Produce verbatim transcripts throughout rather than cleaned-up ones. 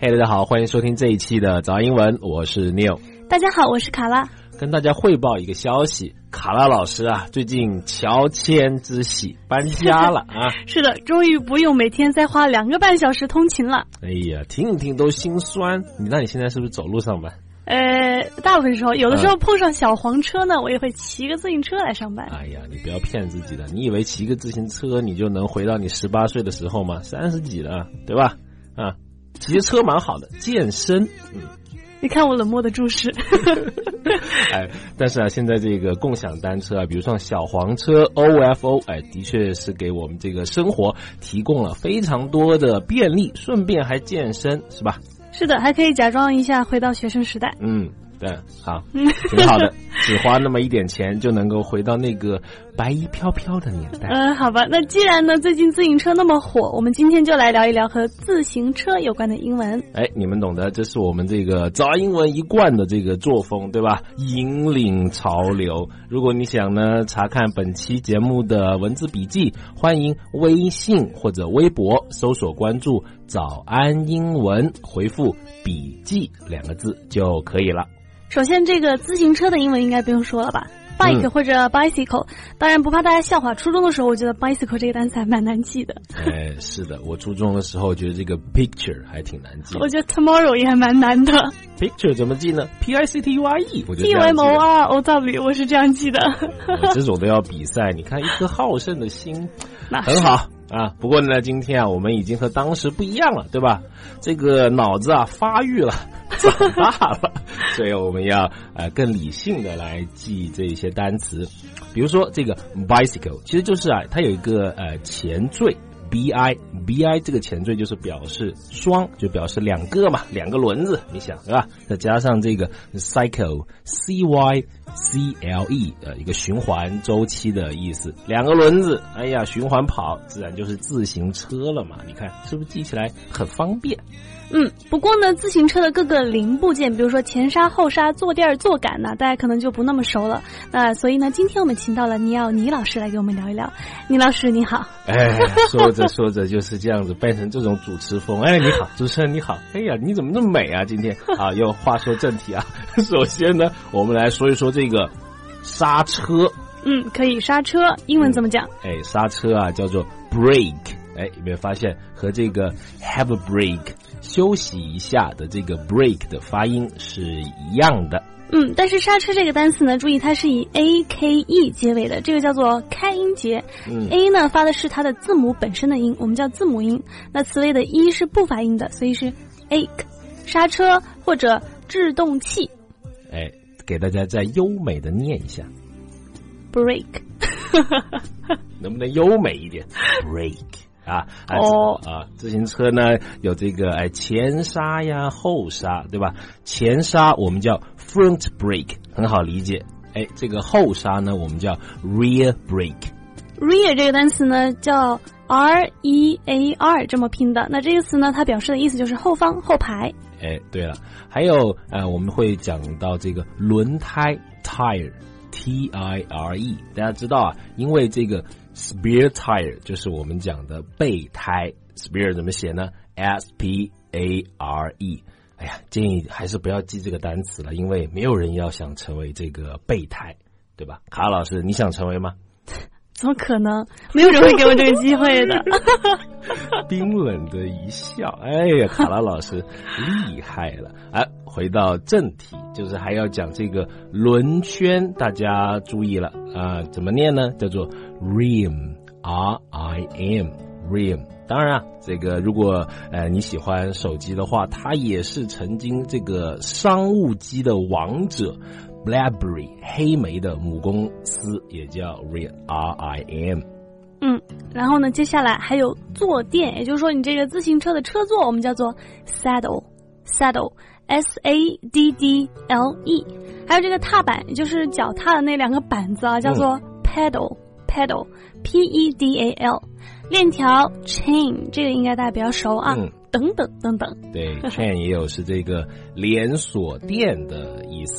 嘿、hey, 大家好，欢迎收听这一期的早安英文，我是 Neil。 大家好，我是卡拉。 跟大家汇报一个消息，卡拉老师啊，最近乔迁之喜，搬家了啊！ 是的，终于不用每天再花两个半小时通勤了。 哎呀，听一听都心酸。你那你现在是不是走路上班？ 呃，大部分时候，有的时候碰上小黄车呢，嗯、我也会骑个自行车来上班。 哎呀，你不要骗自己了，你以为骑个自行车你就能回到你十八岁的时候吗？三十几了，对吧？啊，骑车蛮好的，健身。嗯。 你看我冷漠的注视。 哎，但是啊，现在这个共享单车啊，比如说小黄车 O F O， 哎，的确是给我们这个生活提供了非常多的便利，顺便还健身，是吧？ 是的，还可以假装一下回到学生时代。 嗯，对，好，挺好的，只花那么一点钱就能够回到那个白衣飘飘的年代。 嗯、呃，好吧，那既然呢最近自行车那么火，我们今天就来聊一聊和自行车有关的英文。 哎，你们懂得，这是我们这个早安英文一贯的这个作风，对吧？引领潮流。如果你想呢查看本期节目的文字笔记，欢迎微信或者微博搜索关注早安英文，回复笔记两个字就可以了。 首先，这个自行车的英文应该不用说了吧 ？bike 或者 bicycle，、嗯、当然不怕大家笑话。初中的时候，我觉得 bicycle 这个单词还蛮难记的。 哎，是的，我初中的时候觉得这个 picture 还挺难记。 我觉得 tomorrow 也还蛮难的。 picture 怎么记呢 ？P I C T U R E， 我觉得 T M O R O W， 我是这样记的。 我这种都要比赛，你看一颗好胜的心，很好。啊，不过呢，今天啊，我们已经和当时不一样了，对吧？这个脑子啊发育了，长大了，所以我们要呃更理性的来记这些单词。比如说这个 bicycle， 其实就是啊，它有一个呃前缀 bi bi 这个前缀就是表示双，就表示两个嘛，两个轮子，你想对吧？再加上这个 cycle c y C L E 呃一个循环周期的意思，两个轮子，哎呀，循环跑，自然就是自行车了嘛。你看是不是记起来很方便？ 嗯，不过呢，自行车的各个零部件，比如说前刹、后刹、坐垫、坐杆呢，大家可能就不那么熟了。那所以呢，今天我们请到了尼奥尼老师来给我们聊一聊。尼老师你好。 哎，说着说着就是这样子变成这种主持风。哎，你好，主持人你好。哎呀，你怎么那么美啊？今天啊，又话说正题啊。首先呢，我们来说一说这个刹车。 嗯，可以，刹车英文怎么讲？ 嗯、哎，刹车啊叫做 brake。哎，有没有发现和这个 have a break 休息一下的这个 break 的发音是一样的？ 嗯，但是刹车这个单词呢，注意它是以 A K E 结尾的，这个叫做开音节。嗯 A 呢发的是它的字母本身的音，我们叫字母音。那词类的 E 是不发音的，所以是 ake。刹车或者制动器。 哎，给大家再优美的念一下 break。 能不能优美一点 break啊，哦啊，自行车呢有这个哎前刹呀后刹，对吧？前刹我们叫 front brake， 很好理解。哎，这个后刹呢我们叫 rear brake。rear 这个单词呢叫 R E A R 这么拼的，那这个词呢它表示的意思就是后方后排。 哎，对了，还有呃我们会讲到这个轮胎 tire T I R E， 大家知道啊，因为这个 spare tire 就是我们讲的备胎， spare 怎么写呢 S P A R E。 哎呀，建议还是不要记这个单词了，因为没有人要想成为这个备胎，对吧？卡老师你想成为吗？ 怎么可能，没有人会给我这个机会的。 冰冷的一笑，哎呀，卡拉老师厉害了。哎，回到正题，就是还要讲这个轮圈，大家注意了啊、呃，怎么念呢？叫做 rim R I M rim。 当然啊，这个如果呃你喜欢手机的话，它也是曾经这个商务机的王者BlackBerry 黑莓的母公司也叫 R I M。 嗯，然后呢接下来还有坐垫，也就是说你这个自行车的车座我们叫做 saddle saddle S A D D L E。 还有这个踏板，也就是脚踏的那两个板子啊，叫做 pedal、嗯、pedal P E D A L。 链条 chain 这个应该大家比较熟啊、嗯、等等等等。 对chain 也有是这个连锁店的意思。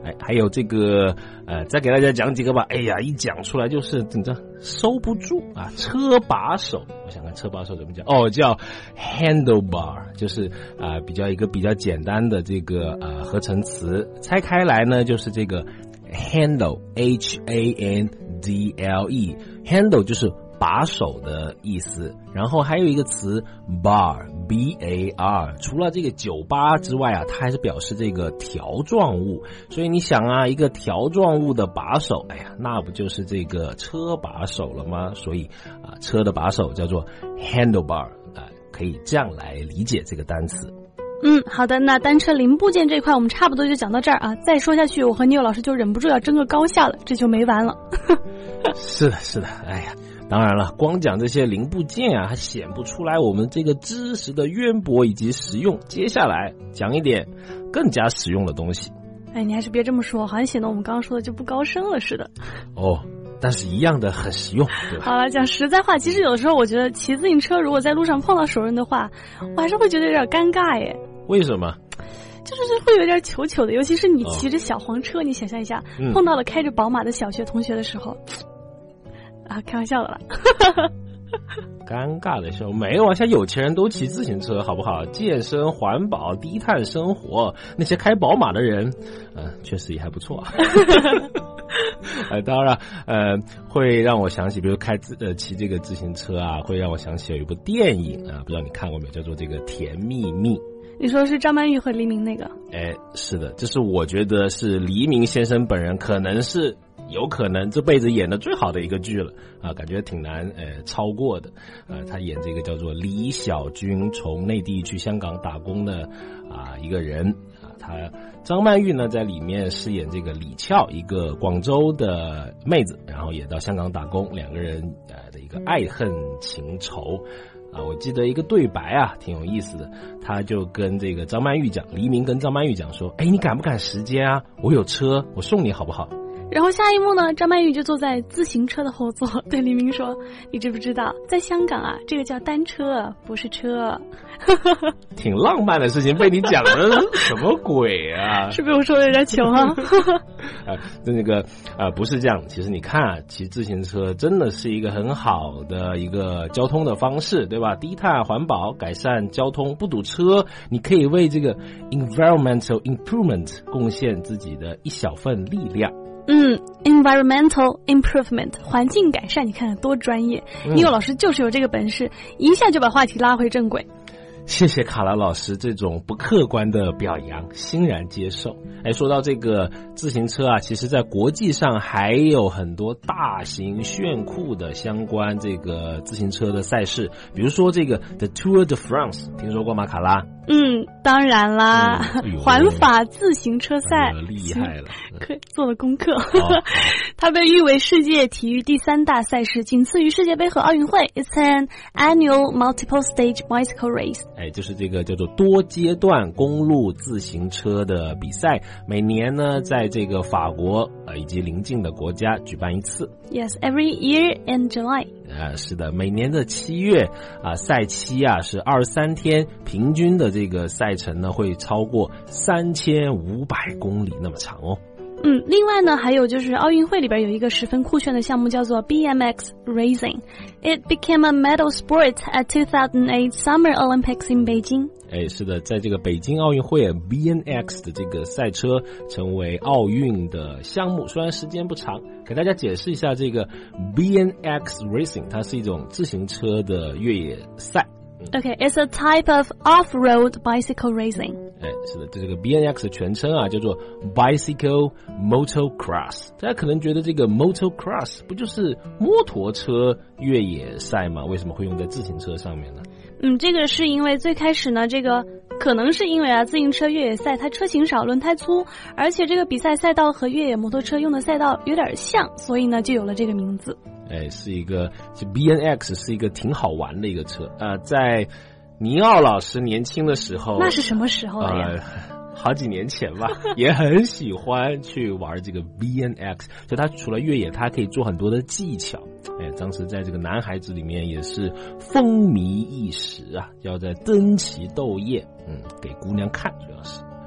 哎，还有这个呃，再给大家讲几个吧。哎呀，一讲出来就是怎么收不住啊！车把手，我想看车把手怎么讲哦，叫 handlebar， 就是啊、呃、比较一个比较简单的这个呃合成词，拆开来呢就是这个 handle H A N D L E handle 就是把手的意思，然后还有一个词 bar B A R， 除了这个酒吧之外啊，它还是表示这个条状物，所以你想啊，一个条状物的把手，哎呀，那不就是这个车把手了吗？所以啊，车的把手叫做 handlebar 啊，可以这样来理解这个单词。 嗯，好的，那单车零部件这一块我们差不多就讲到这儿啊，再说下去我和Neil老师就忍不住要争个高下了，这就没完了。 是的，是的，哎呀。当然了，光讲这些零部件啊，还显不出来我们这个知识的渊博以及实用。接下来讲一点更加实用的东西。 哎，你还是别这么说，好像显得我们刚刚说的就不高深了似的。 哦，但是一样的很实用，对吧？ 好了，讲实在话，其实有时候我觉得骑自行车如果在路上碰到熟人的话，我还是会觉得有点尴尬耶。 为什么？ 就是会有点糗糗的，尤其是你骑着小黄车，哦、你想象一下，嗯、碰到了开着宝马的小学同学的时候。啊，开玩笑的了。 尴尬的时候没有啊，像有钱人都骑自行车，好不好？健身、环保、低碳生活，那些开宝马的人，嗯、呃，确实也还不错。呃，当然，呃，会让我想起，比如开自呃骑这个自行车啊，会让我想起有一部电影啊，不知道你看过没有，叫做这个《甜蜜蜜》。 你说是张曼玉和黎明那个？ 哎，是的，这是我觉得是黎明先生本人可能是。有可能这辈子演的最好的一个剧了啊，感觉挺难呃超过的。呃，他演这个叫做李小军从内地去香港打工的啊一个人啊，他张曼玉呢在里面饰演这个李俏，一个广州的妹子，然后也到香港打工，两个人呃的一个爱恨情仇。啊，我记得一个对白啊，挺有意思的。他就跟这个张曼玉讲，黎明跟张曼玉讲说：“哎，你赶不赶时间啊？我有车，我送你好不好？” 然后下一幕呢，张曼玉就坐在自行车的后座，对黎明说：“你知不知道，在香港啊，这个叫单车，不是车。” 挺浪漫的事情被你讲了，什么鬼啊？ 是不是我说的有点糗啊？ 啊，那个啊、呃，不是这样。其实你看啊，骑自行车真的是一个很好的一个交通的方式，对吧？低碳环保，改善交通，不堵车，你可以为这个 environmental improvement 贡献自己的一小份力量。 嗯 ，environmental improvement 环境改善，你看看多专业。 嗯、 尼欧老师就是有这个本事，一下就把话题拉回正轨。 谢谢卡拉老师这种不客观的表扬，欣然接受。哎，说到这个自行车啊，其实在国际上还有很多大型炫酷的相关这个自行车的赛事，比如说这个 The Tour de France， 听说过吗，卡拉？ 嗯，当然啦，嗯、环法自行车赛、 呃、厉害了， 可做了功课。哦、它被誉为世界体育第三大赛事，仅次于世界杯和奥运会。It's an annual multiple-stage bicycle race。 哎，就是这个叫做多阶段公路自行车的比赛，每年呢，在这个法国呃以及邻近的国家举办一次。 Yes, every year in July. 啊，是的，每年的七月啊，赛期啊是二十三天，平均的这个赛程呢会超过三千五百公里那么长哦。 嗯，另外呢，还有就是奥运会里边有一个十分酷炫的项目叫做 B M X Racing. It became a medal sport at two thousand eight Summer Olympics in Beijing. 哎，是的，在这个北京奥运会 B M X 的这个赛车成为奥运的项目，虽然时间不长，给大家解释一下这个 B M X Racing， 它是一种自行车的越野赛。 Okay, it's a type of off-road bicycle racing. 哎，是的，这个 B M X 的全称啊叫做 Bicycle Motocross。大家可能觉得这个 Motocross 不就是摩托车越野赛吗？为什么会用在自行车上面呢？ 嗯，这个是因为最开始呢，这个可能是因为啊，自行车越野赛它车型少，轮胎粗，而且这个比赛赛道和越野摩托车用的赛道有点像，所以呢就有了这个名字。 哎，是一个 B M X 是一个挺好玩的一个车啊、呃，在尼奥老师年轻的时候， 那是什么时候呀？ 呃，好几年前吧，也很喜欢去玩这个 B M X。就他除了越野，他还可以做很多的技巧。哎，当时在这个男孩子里面也是风靡一时啊，要在争奇斗艳，嗯，给姑娘看主要是。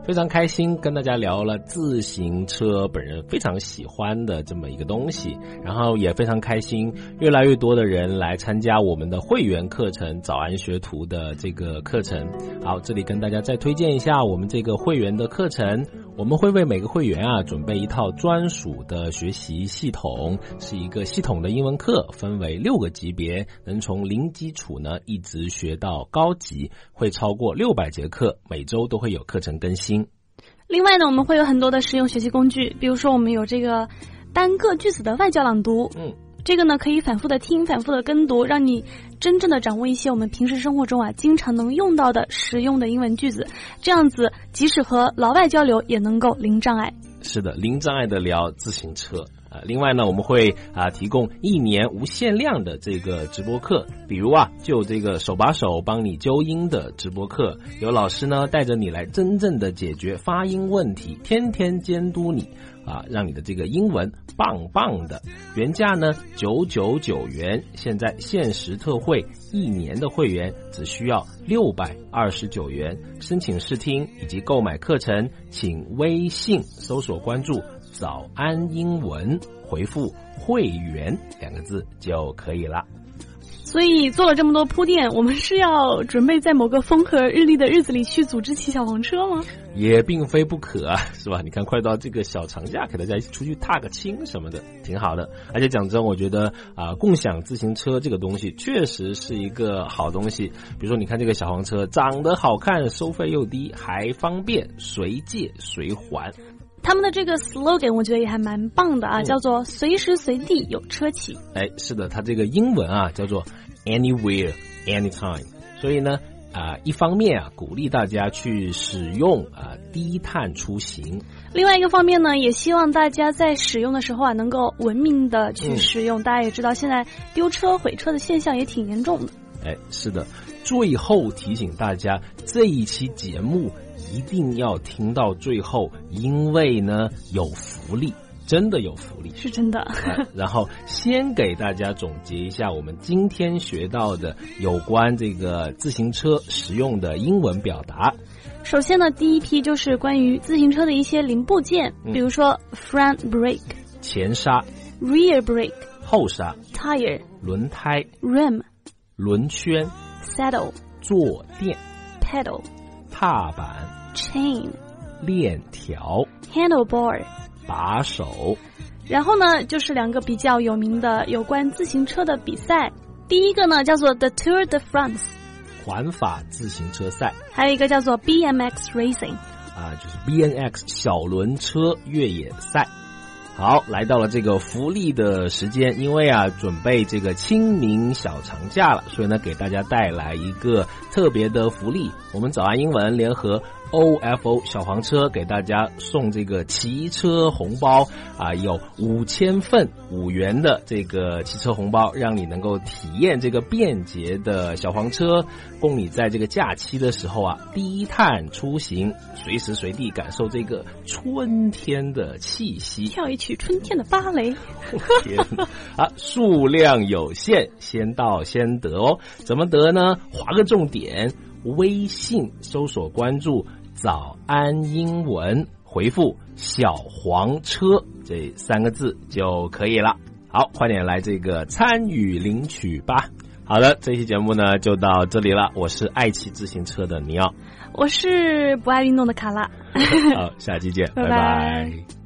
非常开心跟大家聊了自行车本人非常喜欢的这么一个东西，然后也非常开心越来越多的人来参加我们的会员课程早安学徒的这个课程。好，这里跟大家再推荐一下我们这个会员的课程，我们会为每个会员啊准备一套专属的学习系统，是一个系统的英文课，分为六个级别，能从零基础呢一直学到高级，会超过六百节课，每周都会有课程更新。 另外呢，我们会有很多的实用学习工具，比如说我们有这个单个句子的外教朗读，嗯，这个呢可以反复的听，反复的跟读，让你真正的掌握一些我们平时生活中啊经常能用到的实用的英文句子，这样子即使和老外交流也能够零障碍。 是的，零障碍的聊自行车。啊，另外呢，我们会啊提供一年无限量的这个直播课，比如啊，就这个手把手帮你纠音的直播课，有老师呢带着你来真正的解决发音问题，天天监督你啊，让你的这个英文棒棒的。原价呢九百九十九元，现在限时特惠，一年的会员只需要六百二十九元。申请试听以及购买课程，请微信搜索关注早安英文，回复会员两个字就可以了。 所以做了这么多铺垫，我们是要准备在某个风和日丽的日子里去组织骑小黄车吗？ 也并非不可啊，是吧？你看快到这个小长假，给大家一起出去踏个青什么的，挺好的。而且讲真，我觉得啊、呃，共享自行车这个东西确实是一个好东西。比如说你看这个小黄车长得好看，收费又低，还方便，随借随还。 他们的这个 slogan 我觉得也还蛮棒的啊，嗯、叫做随时随地有车骑。 哎，是的，它这个英文啊叫做 anywhere anytime， 所以呢啊、呃，一方面啊鼓励大家去使用啊、呃、低碳出行， 另外一个方面呢，也希望大家在使用的时候啊能够文明的去使用。嗯、大家也知道现在丢车毁车的现象也挺严重的。 哎，是的，最后提醒大家，这一期节目一定要听到最后，因为呢有福利，真的有福利， 是真的。 啊、然后先给大家总结一下我们今天学到的有关这个自行车实用的英文表达。 首先呢，第一批就是关于自行车的一些零部件，嗯、比如说 front brake 前刹， rear brake 后刹， tire 轮胎， rim 轮圈， saddle 坐垫， pedal 踏板， chain 链条， handlebar 把手。 然后呢就是两个比较有名的有关自行车的比赛，第一个呢叫做 The Tour de France 环法自行车赛， 还有一个叫做 B M X Racing 啊，就是 B M X 小轮车越野赛。好，来到了这个福利的时间，因为啊准备这个清明小长假了，所以呢给大家带来一个特别的福利，我们早安英文联合 O F O 小黄车给大家送这个骑车红包啊，有五千份五元的这个骑车红包，让你能够体验这个便捷的小黄车，供你在这个假期的时候啊低碳出行，随时随地感受这个春天的气息， 跳一曲春天的芭蕾。 天啊，数量有限，先到先得哦。怎么得呢？划个重点，微信搜索关注早安英文，回复小黄车这三个字就可以了。好，快点来这个参与领取吧。好的，这期节目呢就到这里了，我是爱骑自行车的尼奥， 我是不爱运动的卡拉。 好，下期见， 拜拜。 拜拜。